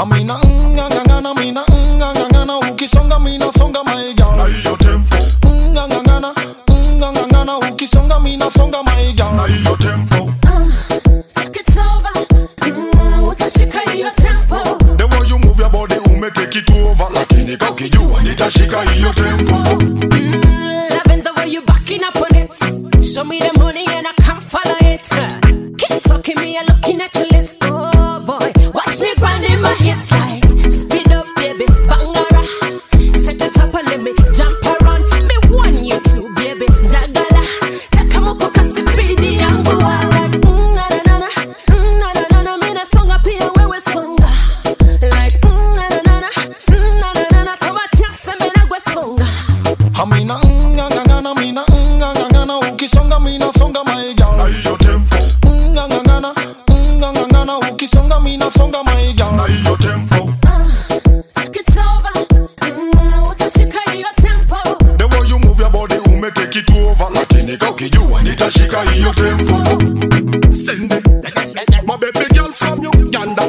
Amina ngangana mina ngangana ukisonga mina songa my girl. Na hiyo tempo. Ngangana ukisonga mina songa my girl. Na hiyo tempo. Take it over. Utashika hiyo tempo. The way you move your body take it over. Lakini kakijua nitashika hiyo tempo. Loving the way you backing up on it. Show me the money and I can't follow it. Keep talking me and looking at your lips. Oh boy, watch me grinding my hips like speed up baby, bangara. Set it up and let me jump around. Me want you to baby, jagala. Takamoko kasipidi yangu like na na na na na na. Mina songa pia wewe songa like na na na na. Toba chance mina gwe songa. Amina ngangana ukisonga mina songa my girl. Na hiyo tempo. Ngangana ukisonga mina songa my girl. Na hiyo tempo. Take it over. Utashika hiyo tempo. The way you move your body take it over. Lakini kakijua nitashika hiyo tempo. Send it, my baby girl from Uganda.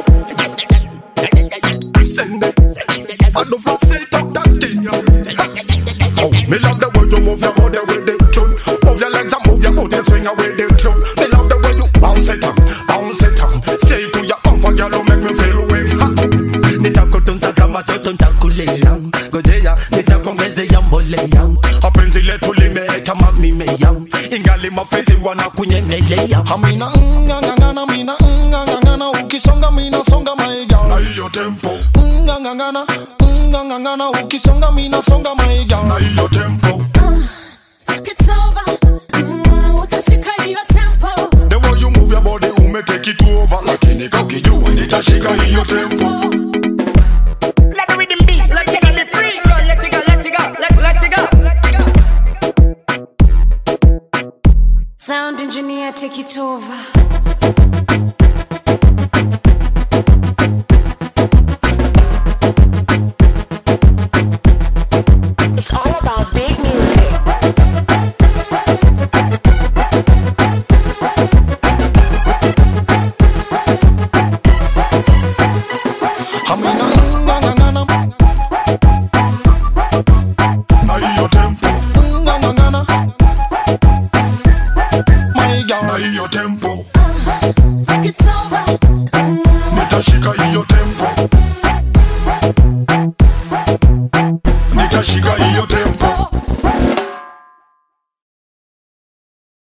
Send it, I don't feel say talk that thing. Oh, me love the way you move your body with the tune. Move your legs and move your body, swing away the tune. Me love the way you bounce it on. Stay to your bumper, girl, don't make me feel weak. Nitakutunza kama toto nitakulea. Ngojea nitakuongezea mbolea. Hapenzi letu limeka Mimea ingali mafezi wanakunyemelea. Amina ngangana ukisonga mina songa my girl. Na hiyo tempo. Ngangana ukisonga mina songa my girl. Na hiyo tempo. Take it over. Utashika hiyo tempo. The way you move your body take it over. Lakini kakijua nitashika hiyo tempo. Let the rhythm beat. Let it go, let free. Let it go, let it go, let it go. Sound engineer, take it over. It's all about big music.